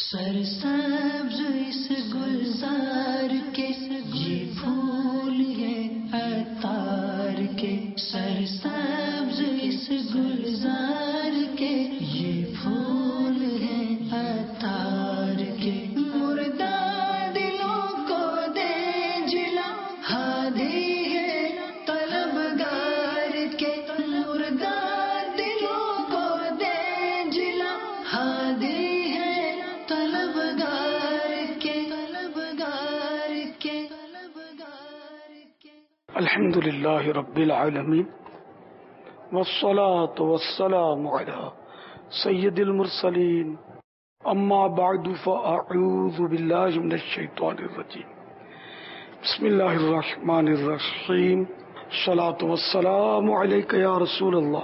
سرسبز اس گلزار کے یہ پھول ہے عطار کے، سرسبز اس گلزار کے یہ پھول ہے عطار کے، مردہ دلوں کو دے جلا ہادی ہے طلبگار کے، مردہ دلوں کو دے جلا ہادی الحمد للہ رب العالمین والصلاة والسلام على سید المرسلین اما بعد فاعوذ باللہ من الشیطان الرجیم بسم اللہ الرحمن الرحیم الصلاة والسلام علیک یا رسول اللہ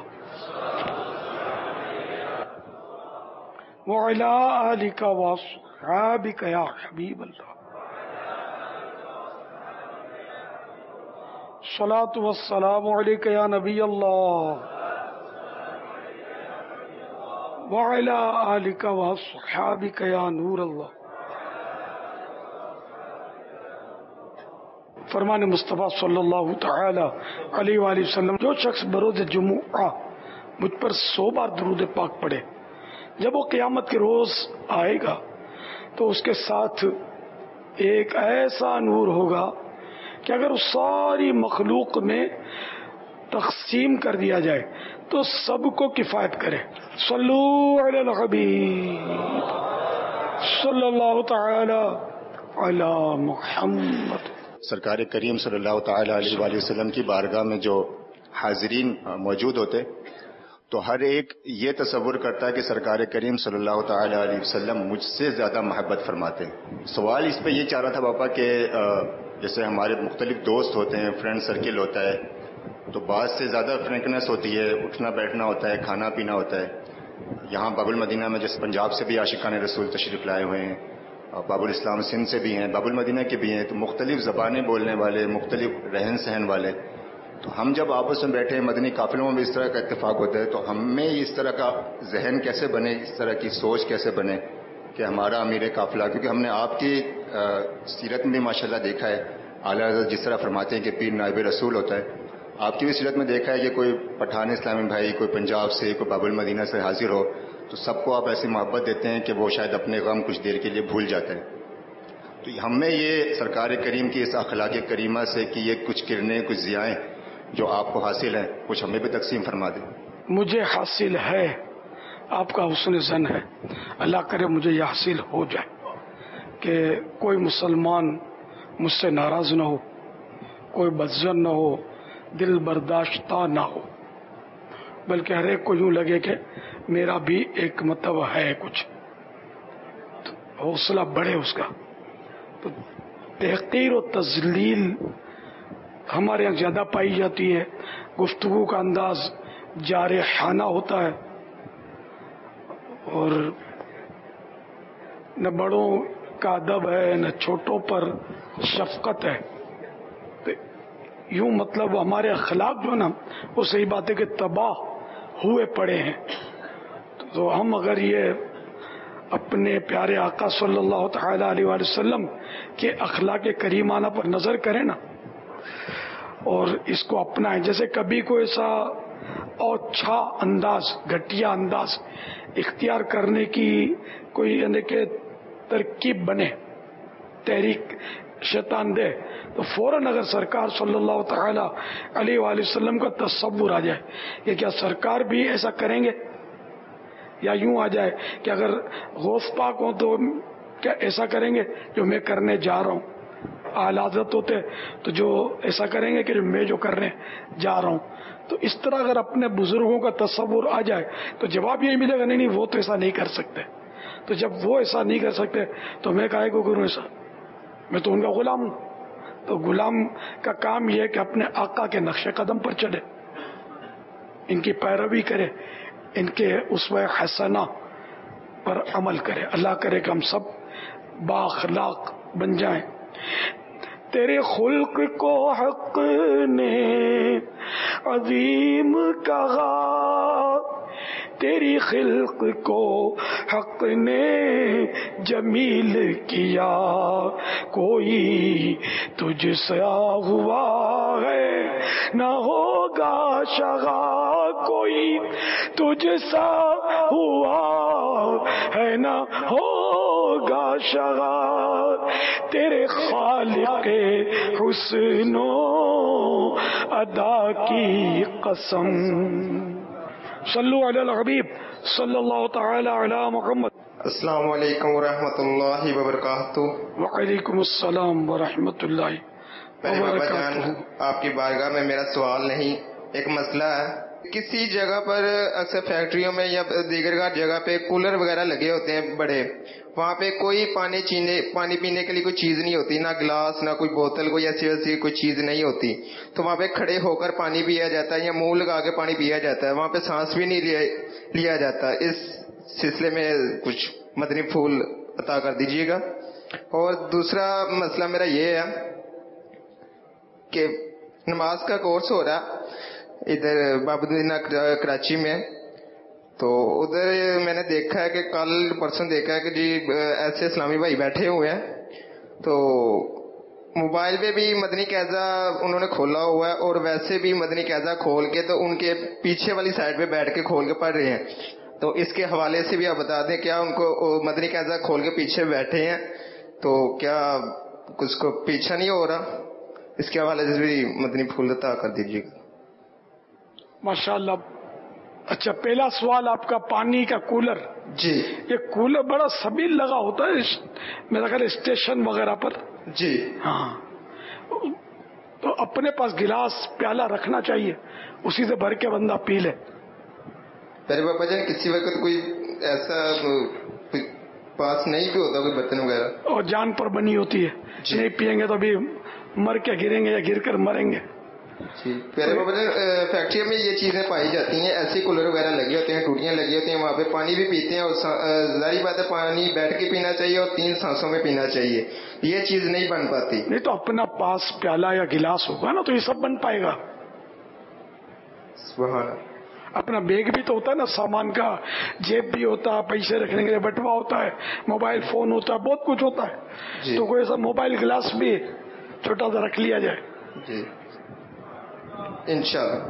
وعلی آلک واصحابک یا حبیب اللہ الصلاۃ والسلام علیک یا نبی اللہ وعلی آلک واصحابک یا نور اللہ۔ فرمان مصطفیٰ صلی اللہ تعالی علیہ وآلہ وسلم، جو شخص بروز جمعہ مجھ پر 100 بار درود پاک پڑھے، جب وہ قیامت کے روز آئے گا تو اس کے ساتھ ایک ایسا نور ہوگا کہ اگر اس ساری مخلوق میں تقسیم کر دیا جائے تو سب کو کفایت کرے۔ صلو علی الحبیب صلی اللہ تعالی علی محمد۔ سرکار کریم صلی اللہ تعالی علیہ وآلہ وسلم کی بارگاہ میں جو حاضرین موجود ہوتے تو ہر ایک یہ تصور کرتا ہے کہ سرکار کریم صلی اللہ تعالی علیہ وسلم مجھ سے زیادہ محبت فرماتے ہیں۔ سوال اس پہ یہ چاہ رہا تھا پاپا کہ جیسے ہمارے مختلف دوست ہوتے ہیں، فرینڈ سرکل ہوتا ہے، تو بعض سے زیادہ فرینکنس ہوتی ہے، اٹھنا بیٹھنا ہوتا ہے، کھانا پینا ہوتا ہے۔ یہاں باب المدینہ میں جیسے پنجاب سے بھی عاشقان رسول تشریف لائے ہوئے ہیں، اور باب الاسلام سندھ سے بھی ہیں، باب المدینہ کے بھی ہیں، تو مختلف زبانیں بولنے والے، مختلف رہن سہن والے، تو ہم جب آپس میں بیٹھے مدنی قافلوں میں بھی اس طرح کا اتفاق ہوتا ہے، تو ہمیں اس طرح کا ذہن کیسے بنے، اس طرح کی سوچ کیسے بنے کہ ہمارا امیر قافلہ، کیونکہ ہم نے آپ کی سیرت میں بھی ماشاءاللہ دیکھا ہے، اعلیٰ حضرت جس طرح فرماتے ہیں کہ پیر نائب رسول ہوتا ہے، آپ کی بھی سیرت میں دیکھا ہے کہ کوئی پٹھان اسلامی بھائی کوئی پنجاب سے، کوئی باب المدینہ سے حاضر ہو تو سب کو آپ ایسی محبت دیتے ہیں کہ وہ شاید اپنے غم کچھ دیر کے لیے بھول جاتے ہیں۔ تو ہمیں یہ سرکار کریم کی اس اخلاق کریمہ سے کہ یہ کچھ کرنیں، کچھ ضیائیں جو آپ کو حاصل ہیں، کچھ ہمیں بھی تقسیم فرما دیں۔ مجھے حاصل ہے، آپ کا حسن ظن ہے، اللہ کرے مجھے یہ حاصل ہو جائے کہ کوئی مسلمان مجھ سے ناراض نہ ہو، کوئی بدظن نہ ہو، دل برداشتہ نہ ہو، بلکہ ہر ایک کو یوں لگے کہ میرا بھی ایک مطلب ہے، کچھ حوصلہ بڑھے اس کا۔ تو تحقیر و تذلیل ہمارے یہاں زیادہ پائی جاتی ہے، گفتگو کا انداز جارحانہ ہوتا ہے، اور نہ بڑوں کا ادب ہے نہ چھوٹوں پر شفقت ہے، تو یوں مطلب ہمارے اخلاق جو نا وہ صحیح بات ہے کہ تباہ ہوئے پڑے ہیں۔ تو ہم اگر یہ اپنے پیارے آقا صلی اللہ تعالی علیہ وآلہ وسلم کے اخلاق کریمانہ پر نظر کریں نا اور اس کو اپنائیں، جیسے کبھی کوئی ایسا اوچھا انداز، گھٹیا انداز اختیار کرنے کی کوئی یعنی کہ ترکیب بنے، تحریک شیطان دے، تو فوراً اگر سرکار صلی اللہ تعالی علیہ وآلہ وسلم کا تصور آ جائے کہ کیا سرکار بھی ایسا کریں گے، یا یوں آ جائے کہ اگر غوث پاک ہوں تو کیا ایسا کریں گے جو میں کرنے جا رہا ہوں، اعلی حضرت ہوتے تو جو ایسا کریں گے کہ جو میں جو کرنے جا رہا ہوں، تو اس طرح اگر اپنے بزرگوں کا تصور آ جائے تو جواب یہی ملے گا نہیں وہ تو ایسا نہیں کر سکتے۔ تو جب وہ ایسا نہیں کر سکتے تو میں کہے کو کروں ایسا، میں تو ان کا غلام ہوں۔ تو غلام کا کام یہ ہے کہ اپنے آقا کے نقش قدم پر چلے، ان کی پیروی کرے، ان کے اسوہ حسنہ پر عمل کرے۔ اللہ کرے کہ ہم سب بااخلاق بن جائیں۔ تیرے خلق کو حق نے عظیم کہا، تیری خلق کو حق نے جمیل کیا، کوئی تجھ سا ہوا ہے نہ ہوگا شگا، کوئی تجھ سا ہوا ہے نہ ہوگا شگا، تیرے خالق حسن و ادا کی قسم۔ صلو علی الحبیب صلی اللہ تعالی علی محمد۔ السلام علیکم ورحمۃ اللہ وبرکاتہ۔ وعلیکم السلام ورحمۃ اللہ میرے بابا وبرکاتہ۔ جان، آپ کی بارگاہ میں میرا سوال نہیں، ایک مسئلہ ہے۔ کسی جگہ پر اکثر فیکٹریوں میں یا دیگر جگہ پہ کولر وغیرہ لگے ہوتے ہیں بڑے، وہاں پہ کوئی پانی پینے کے لیے کوئی چیز نہیں ہوتی، نہ گلاس نہ کوئی بوتل، کوئی ایسی ویسی کوئی چیز نہیں ہوتی، تو وہاں پہ کھڑے ہو کر پانی پیا جاتا ہے یا منہ لگا کے پانی پیا جاتا ہے، وہاں پہ سانس بھی نہیں لیا جاتا۔ اس سلسلے میں کچھ مدنی پھول عطا کر دیجیے گا۔ اور دوسرا مسئلہ میرا یہ ہے کہ نماز کا کورس ہو رہا ادھر بابودینہ کراچی میں، تو ادھر میں نے دیکھا ہے کہ کل پرسوں دیکھا ہے کہ جی ایسے اسلامی بھائی بیٹھے ہوئے ہیں، تو موبائل پہ بھی مدنی قاعدہ انہوں نے کھولا ہوا ہے، اور ویسے بھی مدنی قاعدہ کھول کے تو ان کے پیچھے والی سائڈ پہ بیٹھ کے کھول کے پڑھ رہے ہیں، تو اس کے حوالے سے بھی آپ بتا دیں کیا ان کو مدنی قاعدہ کھول کے پیچھے بیٹھے ہیں تو کیا کچھ کو پیچھا نہیں ہو رہا؟ اس کے حوالے سے بھی مدنی پھول عطا کر دیجیے گا۔ ماشاء اللہ۔ اچھا، پہلا سوال آپ کا پانی کا کولر۔ جی یہ کولر بڑا سبیل لگا ہوتا ہے میرا خیال اسٹیشن وغیرہ پر۔ جی ہاں، تو اپنے پاس گلاس پیالہ رکھنا چاہیے، اسی سے بھر کے بندہ پی لے۔ میرے بابا جان کسی وقت کوئی ایسا پاس نہیں بھی ہوتا کوئی برتن وغیرہ، اور جان پر بنی ہوتی ہے، جی۔ نہیں پیئیں گے تو ابھی مر کے گریں گے یا گر کر مریں گے۔ جی میرے بابا جان فیکٹری میں یہ چیزیں پائی جاتی ہیں، ایسے کولر وغیرہ لگے ہوتے ہیں، ٹوٹیاں لگی ہوتی ہیں، وہاں پہ پانی بھی پیتے ہیں، اور ظاہری بات ہے پانی بیٹھ کے پینا چاہیے اور 3 سانسوں میں پینا چاہیے، یہ چیز نہیں بن پاتی۔ نہیں تو اپنا پاس پیالہ یا گلاس ہوگا نا تو یہ سب بن پائے گا۔ سبحان اللہ۔ اپنا بیگ بھی تو ہوتا ہے نا سامان کا، جیب بھی ہوتا ہے، پیسے رکھنے کے لیے بٹوا ہوتا ہے، موبائل فون ہوتا ہے، بہت کچھ ہوتا ہے، جی تو کوئی ایسا موبائل گلاس بھی چھوٹا سا رکھ لیا جائے۔ جی انشاءاللہ۔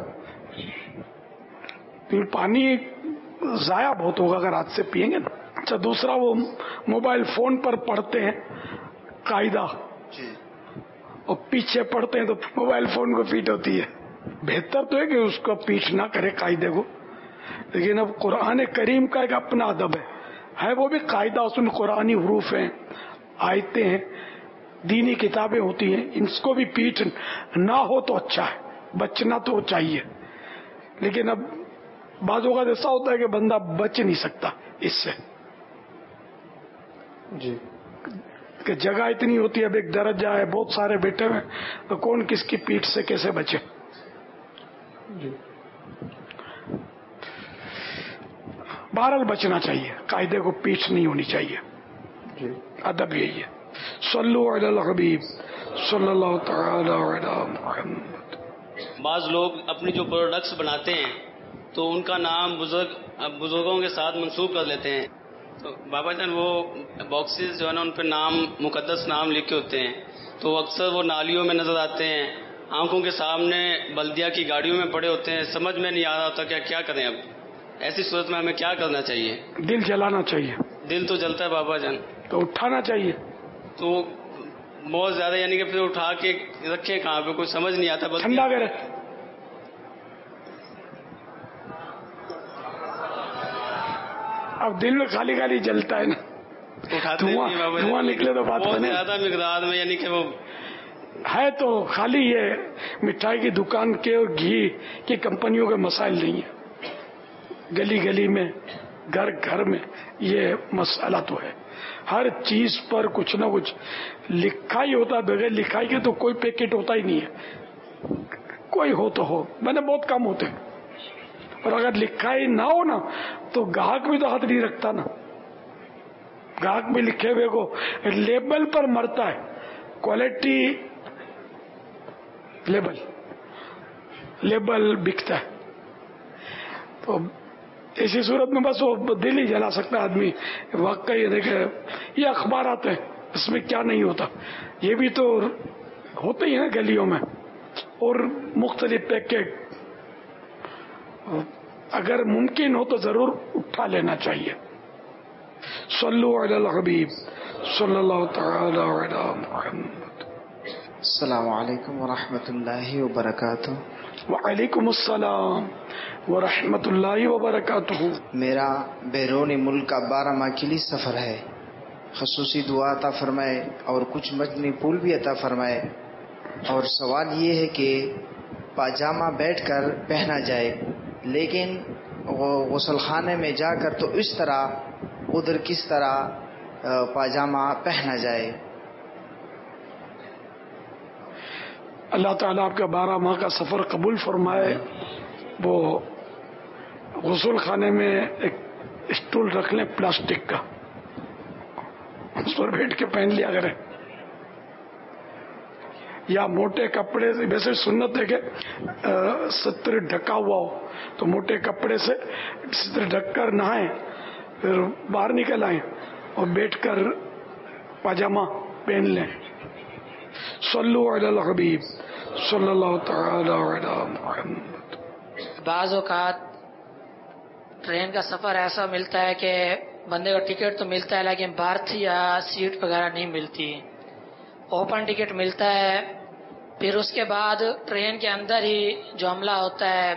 پانی ضائع بہت ہوگا اگر ہاتھ سے پیئیں گے نا۔ اچھا، دوسرا وہ موبائل فون پر پڑھتے ہیں قاعدہ جی اور پیچھے پڑھتے ہیں تو موبائل فون کو پیٹ ہوتی ہے۔ بہتر تو ہے کہ اس کو پیچھ نہ کرے قاعدے کو، لیکن اب قرآن کریم کا ایک اپنا ادب ہے وہ بھی قاعدہ اصول قرآنی حروف ہیں، آیتیں ہیں، دینی کتابیں ہوتی ہیں، ان کو بھی پیٹ نہ ہو تو اچھا ہے، بچنا تو چاہیے۔ لیکن اب بعض اوقات ایسا ہوتا ہے کہ بندہ بچ نہیں سکتا اس سے، جی کہ جگہ اتنی ہوتی ہے، اب ایک درجہ ہے، بہت سارے بیٹھے ہوئے، تو کون کس کی پیٹ سے کیسے بچے۔ جی بہرحال بچنا چاہیے، قاعدے کو پیچھ نہیں ہونی چاہیے، جی ادب یہی ہے۔ صلو علی الحبیب صلی اللہ تعالی علی محمد۔ بعض لوگ اپنی جو پروڈکٹس بناتے ہیں تو ان کا نام بزرگوں کے ساتھ منسوب کر لیتے ہیں، تو بابا جان وہ باکسز جو ہے نا ان پہ نام، مقدس نام لکھے ہوتے ہیں، تو اکثر وہ نالیوں میں نظر آتے ہیں، آنکھوں کے سامنے بلدیہ کی گاڑیوں میں پڑے ہوتے ہیں، سمجھ میں نہیں آ رہا ہوتا کیا کریں اب ایسی صورت میں ہمیں کیا کرنا چاہیے؟ دل جلانا چاہیے، دل تو جلتا ہے بابا جان، تو اٹھانا چاہیے۔ تو بہت زیادہ یعنی کہ پھر اٹھا کے رکھے کہاں پہ، کوئی سمجھ نہیں آتا، بس ٹھنڈا کرے۔ اب دل میں خالی خالی جلتا ہے نا، اٹھاتے نہیں بابا دھواں جان، نکلے تو بات بہت بنے۔ زیادہ مقدار میں، یعنی کہ وہ ہے تو خالی یہ مٹھائی کی دکان کے اور گھی کی کمپنیوں کے مسائل نہیں ہیں، گلی گلی میں، گھر گھر میں یہ مسئلہ تو ہے۔ ہر چیز پر کچھ نہ کچھ لکھا ہی ہوتا ہے، بغیر لکھائی کے تو کوئی پیکٹ ہوتا ہی نہیں ہے، کوئی ہو تو ہو، میں نے بہت کم ہوتے ہیں، اور اگر لکھائی نہ ہو نا تو گاہک بھی تو ہاتھ نہیں رکھتا نا، گاہک بھی لکھے ہوئے کو لیبل پر مرتا ہے، کوالٹی لیبل بکتا ہے، تو ऐसी सूरत में बस वो दिल ही जला सकता है आदमी। वाकई देखे ये अखबार आते हैं, इसमें क्या नहीं होता, ये भी तो होते ही है गलियों में, और मुख्तलिफ पैकेट अगर मुमकिन हो तो जरूर उठा लेना चाहिए। सल्लु अलल हबीब सल्लल्लाहु तआला अला मुहम्मद। अस्सलामु अलैकुम व रहमतुल्लाहि व बरकातुहू। वालेकुम अस्सलाम व रहमतुल्लाहि व बरकातुहू। मेरा बैरून मुल्क का 12 माह के लिए सफ़र है, खसूसी दुआ अता फरमाए और कुछ मजनी पुल भी अता फरमाए। और सवाल ये है कि पाजामा बैठकर पहना जाए, लेकिन गुसल खाने में जाकर तो इस तरह उधर किस तरह पाजामा पहना जाए। अल्लाह ताला आपका 12 माह का सफ़र कबूल फरमाए। वो गुसल खाने में एक स्टूल रख लें प्लास्टिक का, उस पर बैठ के पहन लिया करें, या मोटे कपड़े से, वैसे सुन्नत है कि सत्र ढका हुआ हो तो मोटे कपड़े से सत्र ढककर नहाएं, फिर बाहर निकल आए और बैठकर पाजामा पहन लें। सल्लु अलल हबीब सल्लल्लाहु तआला अला मुहम्मद। बाज़ औक़ात ट्रेन का सफ़र ऐसा मिलता है कि बंदे को टिकट तो मिलता है लेकिन बर्थ या सीट वगैरह नहीं मिलती। ओपन टिकट मिलता है, फिर उसके बाद ट्रेन के अंदर ही जो अमला होता है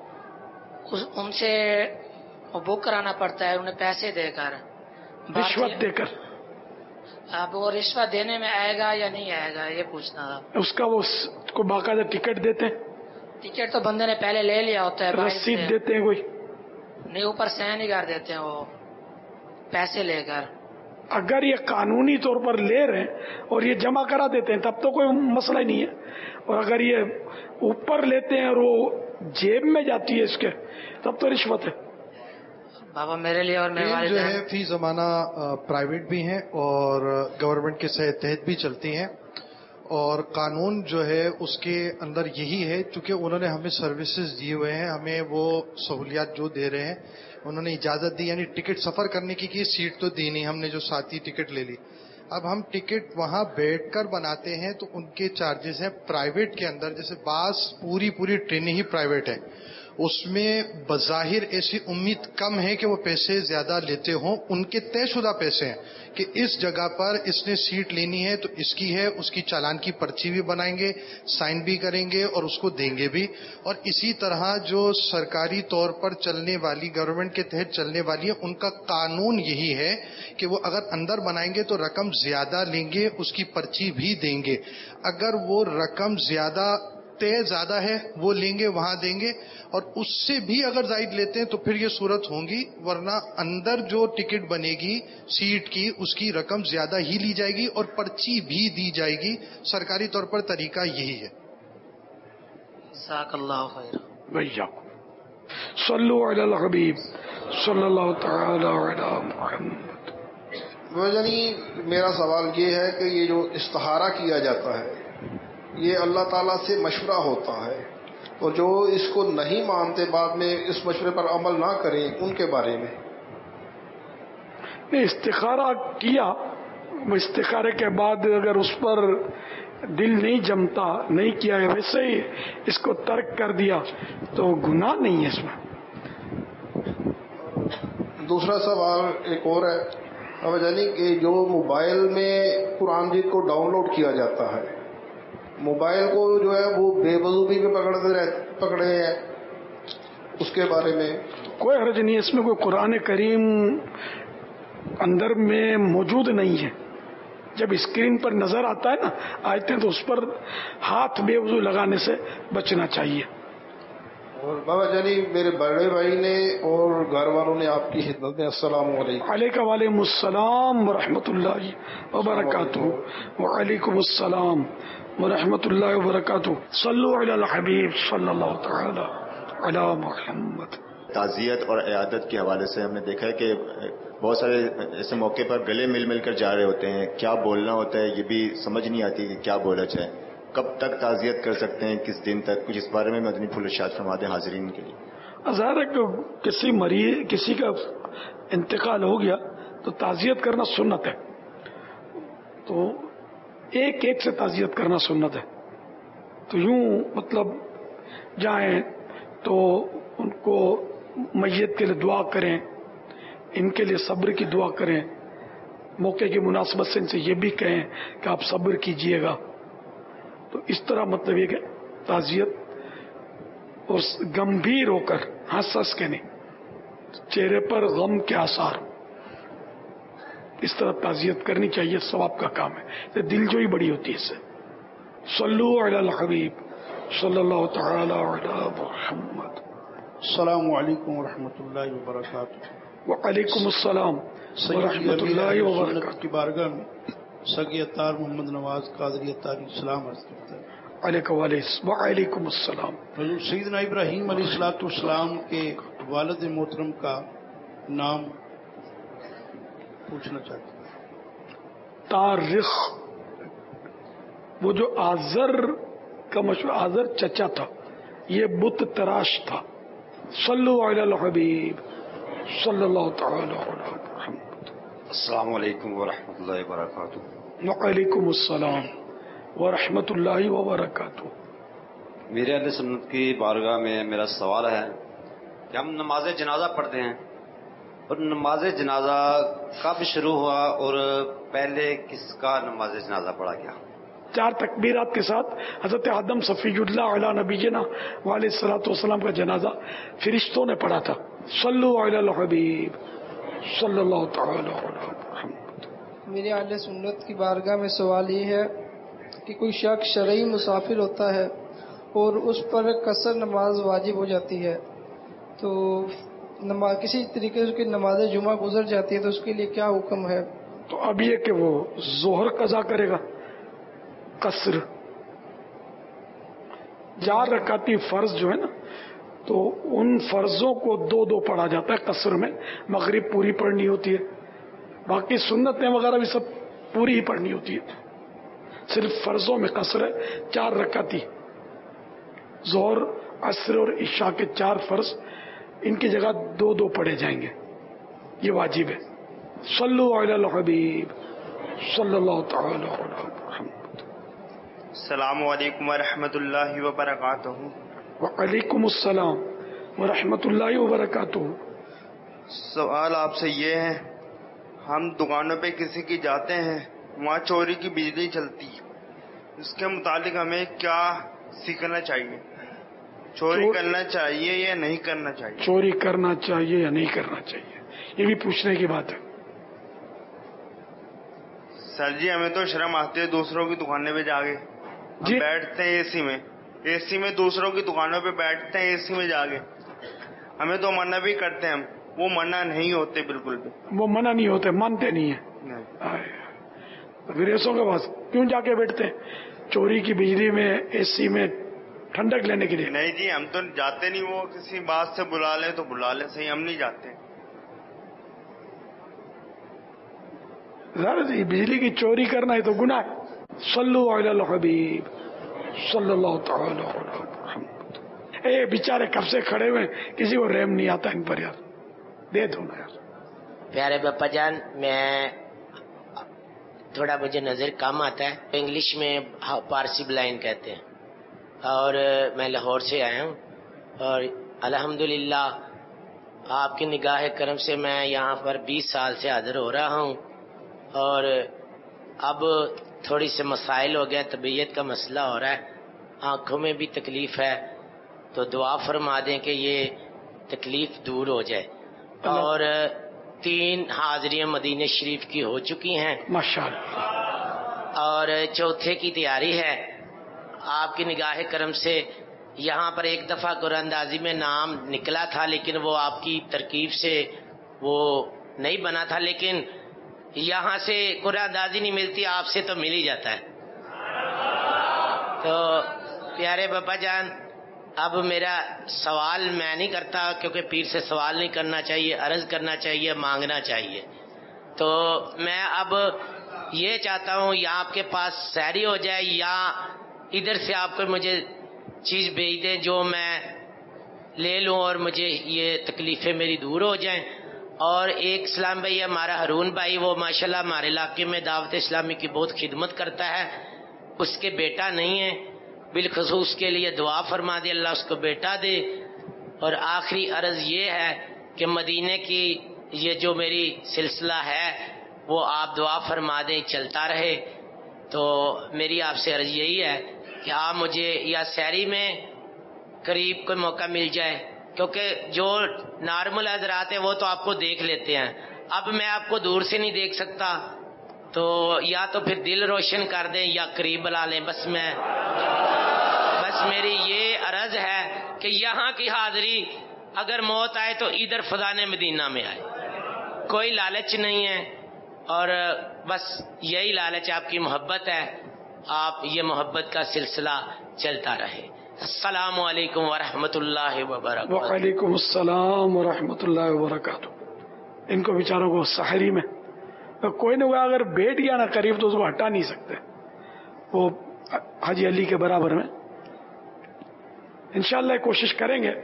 उनसे बुक कराना पड़ता है, उन्हें पैसे देकर, रिश्वत देकर। अब वो रिश्वत देने में आएगा या नहीं आएगा ये पूछना था। उसका वो को बाकायदा टिकट देते हैं? टिकट तो बंदे ने पहले ले लिया होता है, रसीद देते हैं कोई? नहीं, ऊपर साइन ही कर देते हैं वो पैसे लेकर। अगर ये कानूनी तौर पर ले रहे हैं और ये जमा करा देते हैं तब तो कोई मसला ही नहीं है, और अगर ये ऊपर लेते हैं और वो जेब में जाती है इसके, तब तो रिश्वत है। बाबा मेरे लिए और मेरे वाले जो है फी जमाना प्राइवेट भी हैं और गवर्नमेंट के तहत भी चलती हैं, और कानून जो है उसके अंदर यही है, क्योंकि उन्होंने हमें सर्विसेज दिए हुए हैं, हमें वो सहूलियात जो दे रहे हैं, उन्होंने इजाज़त दी, यानी टिकट सफ़र करने की सीट तो दी नहीं, हमने जो साथी टिकट ले ली। अब हम टिकट वहाँ बैठकर बनाते हैं तो उनके चार्जेस हैं प्राइवेट के अंदर। जैसे बास पूरी ट्रेनें ही प्राइवेट है, उसमें बज़ाहिर ऐसी उम्मीद कम है कि वो पैसे ज़्यादा लेते हों, उनके तयशुदा पैसे हैं कि इस जगह पर इसने सीट लेनी है तो इसकी है, उसकी चालान की पर्ची भी बनाएंगे, साइन भी करेंगे और उसको देंगे भी। और इसी तरह जो सरकारी तौर पर चलने वाली, गवर्नमेंट के तहत चलने वाली है, उनका कानून यही है कि वो अगर अंदर बनाएंगे तो रकम ज़्यादा लेंगे, उसकी पर्ची भी देंगे। अगर वो रकम ज़्यादा है वो लेंगे, वहाँ देंगे, और उससे भी अगर जायद लेते हैं तो फिर ये सूरत होंगी, वरना अंदर जो टिकट बनेगी सीट की उसकी रकम ज़्यादा ही ली जाएगी और पर्ची भी दी जाएगी। सरकारी तौर पर तरीका यही है। जज़ाकल्लाहु खैर। भैया सल्लु अलल हबीब सल्लल्लाहु तआला अला मुहम्मद। यानी मेरा सवाल ये है कि ये जो इस्तिखारा किया जाता है ये अल्लाह ताला से मशवरा होता है, और जो इसको नहीं मानते बाद में इस मशवरे पर अमल ना करें उनके बारे में। इस्तिखारा किया, इस्तिखारे के बाद अगर उस पर दिल नहीं जमता, नहीं किया, वैसे ही इसको तर्क कर दिया तो गुनाह नहीं है इसमें। दूसरा सवाल एक और है, अब यानी कि जो मोबाइल में कुरान मजीद को डाउनलोड किया जाता है, मोबाइल को जो है वो बेवजूबी में पकड़े हैं, उसके बारे में कोई हर्ज नहीं है। इसमें कोई कुरान करीम अंदर में मौजूद नहीं है। जब स्क्रीन पर नजर आता है ना आयतें, तो उस पर हाथ बेवजू लगाने से बचना चाहिए। और बाबा जानी मेरे बड़े भाई ने और घर वालों ने आपकी खिदमत में अस्सलाम वालेकुम अस्सलाम व रहमतुल्लाहि व बरकातुहू। व अलैकुम अस्सलाम व रहमतुल्लाहि व बरकातुहू। सल्लु अलल हबीब सल्लल्लाहु तआला अला मुहम्मद। ताज़ियत और इयादत के हवाले से हमने देखा है कि बहुत सारे ऐसे मौके पर गले मिल कर जा रहे होते हैं, क्या बोलना होता है ये भी समझ नहीं आती कि क्या बोला जाए, कब तक ताज़ियत कर सकते हैं, किस दिन तक, कुछ इस बारे में मदनी फूल इरशाद फरमा दें हाज़रीन के लिए। ظاہر ہے کہ کسی مریض کسی کا انتقال ہو گیا تو تعزیت کرنا سنت ہے، تو ایک ایک سے تعزیت کرنا سنت ہے. تو یوں مطلب جائیں تو ان کو میت کے لیے دعا کریں، ان کے لیے صبر کی دعا کریں، موقع کی مناسبت سے ان سے یہ بھی کہیں کہ آپ صبر کیجئے گا. تو اس طرح مطلب یہ کہ تعزیت اور گمبھیر ہو کر، ہنس ہنس کے نہیں، چہرے پر غم کے آثار، اس طرح تعزیت کرنی چاہیے، ثواب کا کام ہے. دل جوئی بڑی ہوتی ہے اس سے. صلو علی الحبیب صلی اللہ تعالی علی محمد. السلام علیکم ورحمۃ اللہ وبرکاتہ. وعلیکم السلام ورحمۃ اللہ وبرکاتہ. کی بارگاہ میں سگی اطار محمد نواز قادری اطاری سلام عرض کرتا ہے. وعلیکم السلام. حضور سیدنا ابراہیم علیہ السلام کے والد محترم کا نام پوچھنا چاہتا ہوں. تارخ، وہ جو آزر کا مشہور آزر چچا تھا، یہ بت تراش تھا. صلو علی الحبیب صلی اللہ تعالی علی محمد. السلام علیکم ورحمۃ اللہ وبرکاتہ. وعلیکم السلام ورحمۃ اللہ وبرکاتہ. میرے اہل سنت کی بارگاہ میں میرا سوال ہے کہ ہم نماز جنازہ پڑھتے ہیں، اور نماز جنازہ کب شروع ہوا اور پہلے کس کا نماز جنازہ پڑھا گیا؟ 4 تکبیرات کے ساتھ حضرت آدم صفی اللہ علی نبینا علیہ الصلوۃ والسلام کا جنازہ فرشتوں نے پڑھا تھا. صلو علی الحبیب صلی اللہ تعالی علی محمد. میرے اہل سنت کی بارگاہ میں سوال یہ ہے کہ کوئی شخص شرعی مسافر ہوتا ہے اور اس پر قصر نماز واجب ہو جاتی ہے، تو کسی طریقے سے نماز جمعہ گزر جاتی ہے، تو اس کے لیے کیا حکم ہے؟ تو اب یہ کہ وہ ظہر قضا کرے گا. قصر 4 رکعتی فرض جو ہے نا، تو ان فرضوں کو 2 پڑھا جاتا ہے قصر میں. مغرب پوری پڑھنی ہوتی ہے، باقی سنتیں وغیرہ بھی سب پوری ہی پڑھنی ہوتی ہے. صرف فرضوں میں قصر ہے. 4 رکعتی ظہر عصر اور عشاء کے 4 فرض، ان کی جگہ 2 پڑھے جائیں گے، یہ واجب ہے. صلو علی الحبیب صلی اللہ تعالی علی محمد. السلام علیکم ورحمۃ اللہ وبرکاتہ. وعلیکم السلام ورحمۃ اللہ وبرکاتہ. سوال آپ سے یہ ہے، ہم دکانوں پہ کسی کی جاتے ہیں، وہاں چوری کی بجلی چلتی، اس کے متعلق ہمیں کیا سیکھنا چاہیے؟ چوری کرنا چاہیے یا نہیں کرنا چاہیے؟ چوری کرنا چاہیے یا نہیں کرنا چاہیے، یہ بھی پوچھنے کی بات ہے. سر جی ہمیں تو شرم آتی ہے دوسروں کی دکانیں پہ جا کے. ہم بیٹھتے ہیں اے سی میں دوسروں کی دکانوں پہ بیٹھتے ہیں اے سی میں جا کے. ہمیں تو منع بھی کرتے ہیں، وہ منع نہیں ہوتے بالکل بھی. وہ منع نہیں ہوتے، مانتے نہیں ہیں. پھر ایسوں کے پاس کیوں جا کے بیٹھتے ہیں؟ چوری کی بجلی میں، اے سی میں ٹھنڈک لینے کے لیے. نہیں جی ہم تو جاتے نہیں، وہ کسی بات سے بلا لیں تو بلا لیں، صحیح ہم نہیں جاتے. بجلی کی چوری کرنا ہے تو گناہ ہے. صلو علی الحبیب صلی اللہ تعالی علی محمد. اے بیچارے کب سے کھڑے ہوئے، کسی کو رحم نہیں آتا ان پر. یار دے دو نا یار. پیارے باپا جان، میں تھوڑا مجھے نظر کم آتا ہے، انگلش میں پارسی بلائنڈ کہتے ہیں، اور میں لاہور سے آیا ہوں، اور الحمدللہ آپ کی نگاہ کرم سے میں یہاں پر 20 سال سے حاضر ہو رہا ہوں، اور اب تھوڑی سے مسائل ہو گیا، طبیعت کا مسئلہ ہو رہا ہے، آنکھوں میں بھی تکلیف ہے، تو دعا فرما دیں کہ یہ تکلیف دور ہو جائے. اور 3 حاضریاں مدینہ شریف کی ہو چکی ہیں ماشاءاللہ، اور 4تھے کی تیاری ہے. آپ کی نگاہ کرم سے یہاں پر ایک دفعہ قرآن اندازی میں نام نکلا تھا، لیکن وہ آپ کی ترکیب سے وہ نہیں بنا تھا، لیکن یہاں سے قرآن اندازی نہیں ملتی، آپ سے تو مل ہی جاتا ہے. تو پیارے باپا جان، اب میرا سوال میں نہیں کرتا، کیونکہ پیر سے سوال نہیں کرنا چاہیے، عرض کرنا چاہیے، مانگنا چاہیے. تو میں اب یہ چاہتا ہوں یا آپ کے پاس سحری ہو جائے، یا ادھر سے آپ کو مجھے چیز بھیج دیں جو میں لے لوں اور مجھے یہ تکلیفیں میری دور ہو جائیں. اور ایک اسلام بھائی ہمارا ہارون بھائی، وہ ماشاءاللہ ہمارے علاقے میں دعوت اسلامی کی بہت خدمت کرتا ہے. اس کے بیٹا نہیں ہے، بالخصوص کے لیے دعا فرما دے، اللہ اس کو بیٹا دے. اور آخری عرض یہ ہے کہ مدینے کی یہ جو میری سلسلہ ہے وہ آپ دعا فرما دیں چلتا رہے. تو میری آپ سے عرض یہی ہے کہ آپ مجھے یا سحری میں قریب کوئی موقع مل جائے، کیونکہ جو نارمل حضرات ہیں وہ تو آپ کو دیکھ لیتے ہیں، اب میں آپ کو دور سے نہیں دیکھ سکتا، تو یا تو پھر دل روشن کر دیں یا قریب بلا لیں. بس میری یہ عرض ہے کہ یہاں کی حاضری اگر موت آئے تو ادھر فضان مدینہ میں آئے، کوئی لالچ نہیں ہے. اور بس یہی لالچ آپ کی محبت ہے، آپ یہ محبت کا سلسلہ چلتا رہے. السلام علیکم ورحمۃ اللہ وبرکاتہ. وعلیکم السلام ورحمۃ اللہ وبرکاتہ. ان کو بیچاروں کو سحری میں کوئی نہ ہوا، اگر بیٹھ گیا نا قریب تو اس کو ہٹا نہیں سکتے. وہ حاجی علی کے برابر میں انشاءاللہ کوشش کریں گے.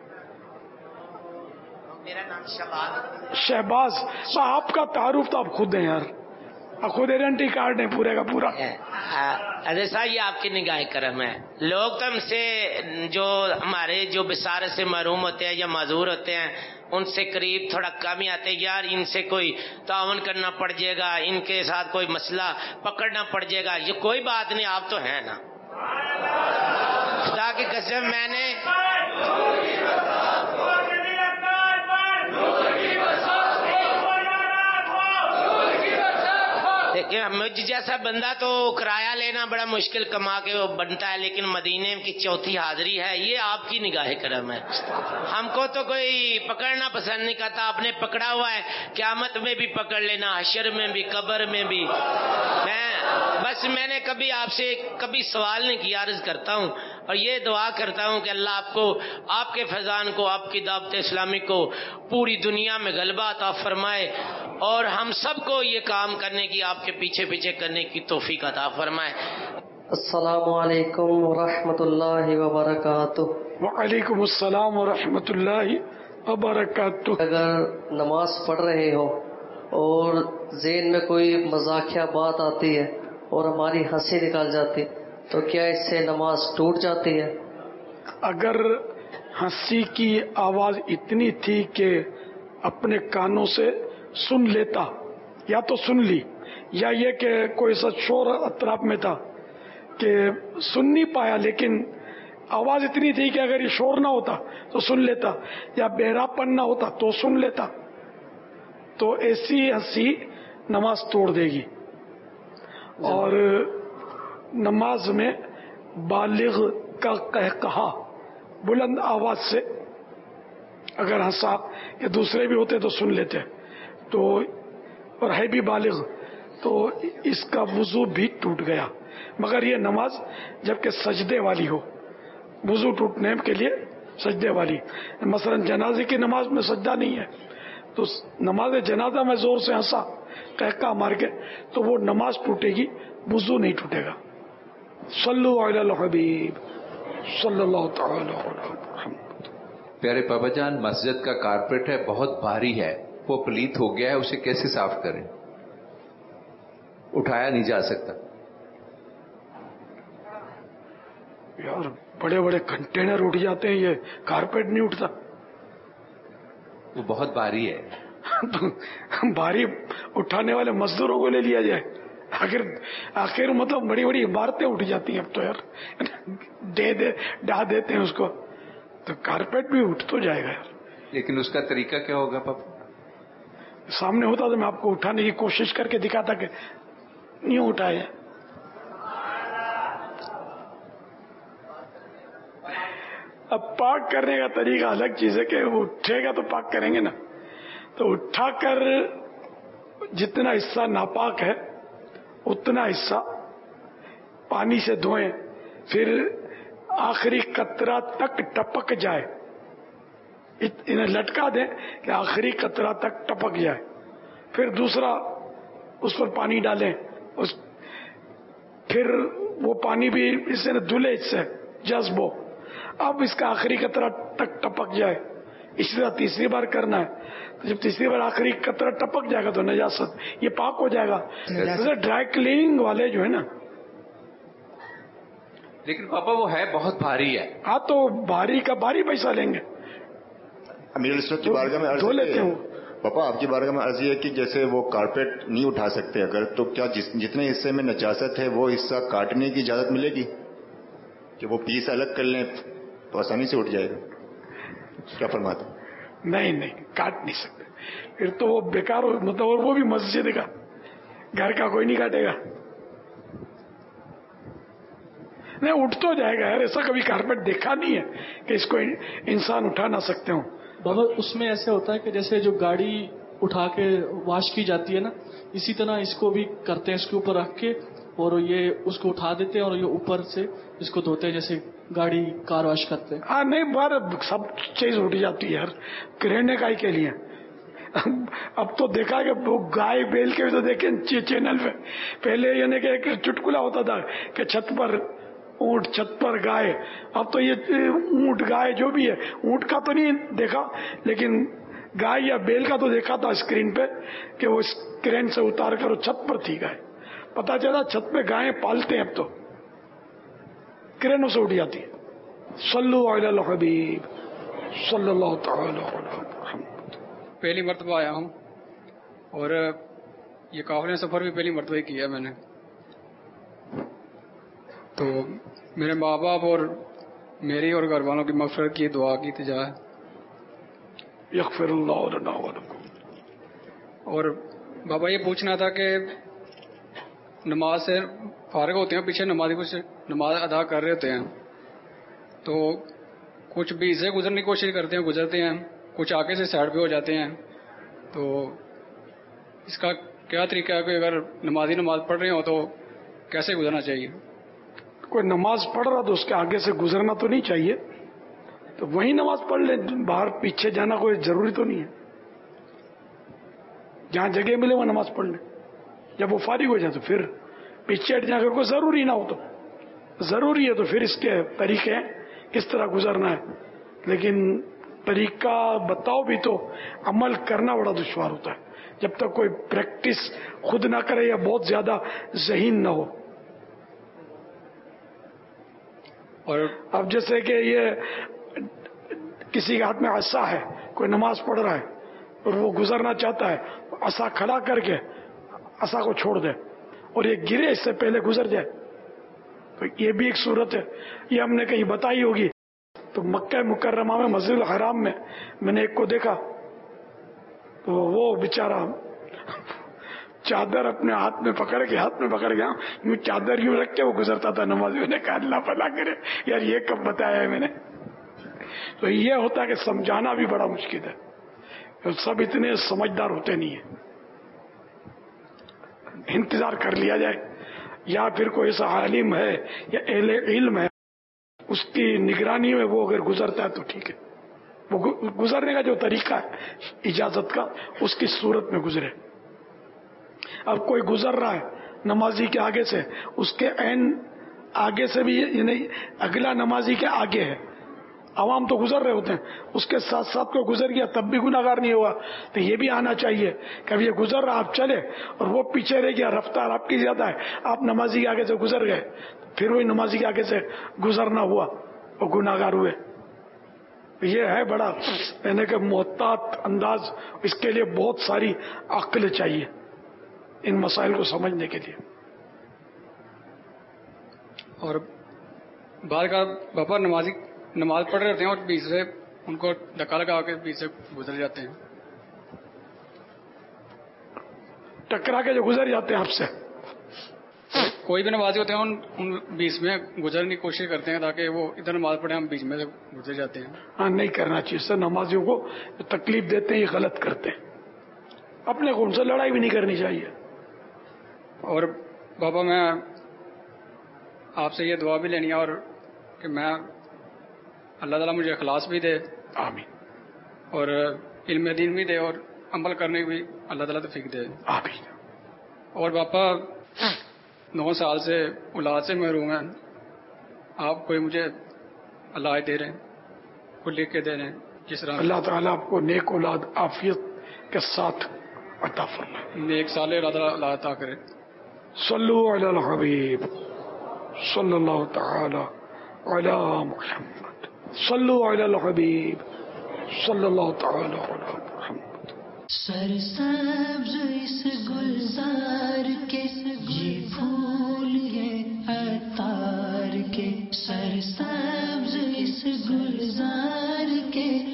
میرا نام شہباز. آپ کا تعارف تو آپ خود ہیں یار، آپ خود ایڈنٹی کارڈ ہیں پورے کا پورا. ایسا یہ آپ کی نگاہ کرم ہے. لوگ تو ہم سے جو ہمارے جو بصارت سے محروم ہوتے ہیں یا معذور ہوتے ہیں ان سے قریب تھوڑا کم ہی آتے ہیں. یار ان سے کوئی تعاون کرنا پڑ جائے گا، ان کے ساتھ کوئی مسئلہ پکڑنا پڑ جائے گا. یہ کوئی بات نہیں، آپ تو ہیں نا. خدا کی قسم میں نے مجھ جیسا بندہ تو کرایہ لینا بڑا مشکل کما کے بنتا ہے، لیکن مدینے کی چوتھی حاضری ہے، یہ آپ کی نگاہ کرم ہے. ہم کو تو کوئی پکڑنا پسند نہیں کرتا، آپ نے پکڑا ہوا ہے، قیامت میں بھی پکڑ لینا، حشر میں بھی، قبر میں بھی. میں نے کبھی آپ سے کبھی سوال نہیں کیا، عرض کرتا ہوں اور یہ دعا کرتا ہوں کہ اللہ آپ کو، آپ کے فیضان کو، آپ کی دعوت اسلامی کو پوری دنیا میں غلبہ عطا فرمائے اور ہم سب کو یہ کام کرنے کی، آپ کے پیچھے پیچھے کرنے کی توفیق عطا فرمائے. السلام علیکم ورحمۃ اللہ وبرکاتہ. وعلیکم السلام ورحمۃ اللہ وبرکاتہ. اگر نماز پڑھ رہے ہو اور ذہن میں کوئی مزاحیہ بات آتی ہے اور ہماری ہنسی نکال جاتی تو کیا اس سے نماز ٹوٹ جاتی ہے؟ اگر ہنسی کی آواز اتنی تھی کہ اپنے کانوں سے سن لیتا، یا تو سن لی، یا یہ کہ کوئی سا شور اطراف میں تھا کہ سن نہیں پایا، لیکن آواز اتنی تھی کہ اگر یہ شور نہ ہوتا تو سن لیتا، یا بہراپن نہ ہوتا تو سن لیتا، تو ایسی ہنسی نماز توڑ دے گی. اور نماز میں بالغ کا قہقہا بلند آواز سے اگر ہنسا، یا دوسرے بھی ہوتے تو سن لیتے، تو اور ہے بھی بالغ تو اس کا وضو بھی ٹوٹ گیا. مگر یہ نماز جبکہ سجدے والی ہو، وضو ٹوٹنے کے لیے سجدے والی. مثلا جنازے کی نماز میں سجدہ نہیں ہے تو نماز جنازہ میں زور سے ہنسا قہقہا مار کے تو وہ نماز ٹوٹے گی، وضو نہیں ٹوٹے گا. صلو علی الحبیب صلی اللہ تعالی علیہ محمد. پیارے بابا جان، مسجد کا کارپیٹ ہے بہت بھاری ہے، وہ پلیت ہو گیا ہے، اسے کیسے صاف کریں؟ اٹھایا نہیں جا سکتا. یار بڑے بڑے کنٹینر اٹھ جاتے ہیں، یہ کارپیٹ نہیں اٹھتا. وہ بہت بھاری ہے. بھاری اٹھانے والے مزدوروں کو لے لیا جائے. آخر مطلب بڑی بڑی عمارتیں اٹھ جاتی ہیں اب تو یار، ڈھا دیتے ہیں اس کو، تو کارپیٹ بھی اٹھ تو جائے گا یار. لیکن اس کا طریقہ کیا ہوگا پاپا؟ سامنے ہوتا تو میں آپ کو اٹھانے کی کوشش کر کے دکھاتا کہ نہیں اٹھائے. اب پاک کرنے کا طریقہ الگ چیز ہے کہ وہ اٹھے گا تو پاک کریں گے نا. تو اٹھا کر جتنا حصہ ناپاک ہے اتنا حصہ پانی سے دھوئیں، پھر آخری قطرہ تک ٹپک جائے، انہیں لٹکا دیں کہ آخری قطرہ تک ٹپک جائے، پھر دوسرا اس پر پانی ڈالیں، پھر وہ پانی بھی اس سے دھلے، اس سے جذب ہو. اب اس کا آخری قطرہ تک ٹپک جائے، اسی طرح تیسری بار کرنا ہے، تو جب تیسری بار آخری قطرہ ٹپک جائے گا تو نجاست یہ پاک ہو جائے گا. جیسے ڈرائی کلیننگ والے جو ہے نا. لیکن پاپا وہ ہے بہت بھاری ہے. ہاں تو بھاری کا بھاری پیسہ لیں گے. امیر السنت کی بارگاہ میں دھو لیتے ہوں. پاپا آپ کی بارگاہ میں عرض یہ ہے کہ جیسے وہ کارپیٹ نہیں اٹھا سکتے اگر، تو کیا جتنے حصے میں نجاست ہے وہ حصہ کاٹنے کی اجازت ملے گی کہ وہ پیس الگ کر لیں تو آسانی سے اٹھ جائے گا؟ کیا فرماتے؟ نہیں کاٹ نہیں سکتے، پھر تو وہ بیکار ہو، مطلب وہ بھی مسجد کا، گھر کا کوئی نہیں کاٹے گا. نہیں اٹھ تو جائے گا یار، ایسا کبھی کارپیٹ دیکھا نہیں ہے کہ اس کو انسان اٹھا نہ سکتے ہوں. بابا اس میں ایسے ہوتا ہے کہ جیسے جو گاڑی اٹھا کے واش کی جاتی ہے نا، اسی طرح اس کو بھی کرتے ہیں، اس کے اوپر رکھ کے اور یہ اس کو اٹھا دیتے ہیں اور یہ اوپر سے اس کو دھوتے ہیں جیسے گاڑی کار واش کرتے ہیں. ہاں نہیں بار سب چیز اٹھ جاتی ہے یار، رہنے کا ہی کے لیے. اب تو دیکھا کہ وہ گائے بیل کے بھی تو دیکھیں چینل پہ، پہلے یعنی کہ ایک چٹکلا ہوتا تھا کہ چھت پر اونٹ چھت پر گائے. اب تو یہ اونٹ گائے جو بھی ہے، اونٹ کا تو نہیں دیکھا لیکن گائے یا بیل کا تو دیکھا تھا اسکرین پہ کہ وہ اسکرین سے اتار کر وہ چھت پر تھی گائے. پتا چلا چھت پہ گائیں پالتے ہیں اب تو، کرینوں سے اٹھ جاتی ہے. صلو علی الحبیب صلی اللہ تعالی علیہ وسلم. پہلی مرتبہ آیا ہوں اور یہ قافلے سفر بھی پہلی مرتبہ کیا میں نے. تو میرے ماں باپ اور میری اور گھر والوں کی مغفرت کی دعا کی التجا ہے. یغفر اللہ لنا ولکم. اور بابا یہ پوچھنا تھا کہ نماز سے فارغ ہوتے ہیں، پیچھے نمازی کچھ نماز ادا کر رہے ہوتے ہیں تو کچھ بیچ سے گزرنے کی کوشش کرتے ہیں، گزرتے ہیں، کچھ آگے سے سائڈ پہ ہو جاتے ہیں. تو اس کا کیا طریقہ ہے کہ اگر نمازی نماز پڑھ رہے ہوں تو کیسے گزرنا چاہیے؟ کوئی نماز پڑھ رہا تو اس کے آگے سے گزرنا تو نہیں چاہیے، تو وہی نماز پڑھ لے، باہر پیچھے جانا کوئی ضروری تو نہیں ہے. جہاں جگہ ملے وہ نماز پڑھ لے. جب وہ فارغ ہو جائے تو پھر پیچھے ہٹ جائے. اگر کوئی ضروری نہ ہو تو ضروری ہے تو پھر اس کے طریقے ہیں کس طرح گزرنا ہے، لیکن طریقہ بتاؤ بھی تو عمل کرنا بڑا دشوار ہوتا ہے جب تک کوئی پریکٹس خود نہ کرے یا بہت زیادہ ذہین نہ ہو. اور اب جیسے کہ یہ کسی کے ہاتھ میں عصا ہے، کوئی نماز پڑھ رہا ہے اور وہ گزرنا چاہتا ہے، عصا کھڑا کر کے عصا کو چھوڑ دے اور یہ گرے اس سے پہلے گزر جائے، تو یہ بھی ایک صورت ہے. یہ ہم نے کہیں بتائی ہوگی. تو مکہ مکرمہ میں مسجد الحرام میں نے ایک کو دیکھا تو وہ بیچارہ چادر اپنے ہاتھ میں پکڑ گیا یوں چادر یوں رکھ کے وہ گزرتا تھا. نمازیوں نے کہا اللہ بھلا کرے یار یہ کب بتایا ہے میں نے. تو یہ ہوتا ہے کہ سمجھانا بھی بڑا مشکل ہے، سب اتنے سمجھدار ہوتے نہیں ہیں. انتظار کر لیا جائے یا پھر کوئی ایسا عالم ہے یا اہل علم ہے اس کی نگرانی میں وہ اگر گزرتا ہے تو ٹھیک ہے. وہ گزرنے کا جو طریقہ ہے اجازت کا اس کی صورت میں گزرے. اب کوئی گزر رہا ہے نمازی کے آگے سے، اس کے عین آگے سے بھی یعنی اگلا نمازی کے آگے ہے، عوام تو گزر رہے ہوتے ہیں، اس کے ساتھ ساتھ کوئی گزر گیا تب بھی گناہگار نہیں ہوا. تو یہ بھی آنا چاہیے کہ اب یہ گزر رہا آپ چلے اور وہ پیچھے رہ گیا، رفتار آپ کی زیادہ ہے، آپ نمازی کے آگے سے گزر گئے، پھر وہی نمازی کے آگے سے گزرنا ہوا اور گناہگار ہوئے. یہ ہے بڑا یعنی کہ محتاط انداز. اس کے لیے بہت ساری عقل چاہیے ان مسائل کو سمجھنے کے لیے. اور بعد کا بابا نماز پڑھ رہے ہوتے ہیں اور بیچ سے ان کو دھکا لگا کے بیچ سے گزر جاتے ہیں. ٹکرا کے جو گزر جاتے ہیں آپ سے، کوئی بھی نمازی ہوتے ہیں ان بیچ میں گزرنے کی کوشش کرتے ہیں تاکہ وہ ادھر نماز پڑھے، ہم بیچ میں سے گزر جاتے ہیں. ہاں نہیں کرنا چاہیے. اس سے نمازیوں کو تکلیف دیتے ہیں، یہ غلط کرتے ہیں. اپنے کو ان سے لڑائی بھی نہیں کرنی چاہیے. اور بابا میں آپ سے یہ دعا بھی لینی ہے اور کہ میں اللہ تعالیٰ مجھے اخلاص بھی دے، آمین، اور علم دین بھی دے اور عمل کرنے کی بھی اللہ تعالیٰ توفیق دے، آمین. اور باپا 9 سال سے اولاد سے محروم ہیں، آپ کوئی مجھے اللہ دے رہے ہیں، وہ لکھ کے دے رہے ہیں جس طرح اللہ تعالیٰ آپ کو نیک اولاد عافیت کے ساتھ عطا فرمائے، نیک صالح اللہ عطا کرے۔ صلو علی الحبیب صلی اللہ تعالی علی محمد، صلو علی الحبیب صلی اللہ تعالی علی محمد۔ سرسبز اس گلزار کے یہ پھول ہیں عطار کے، سرسبز اس گلزار کے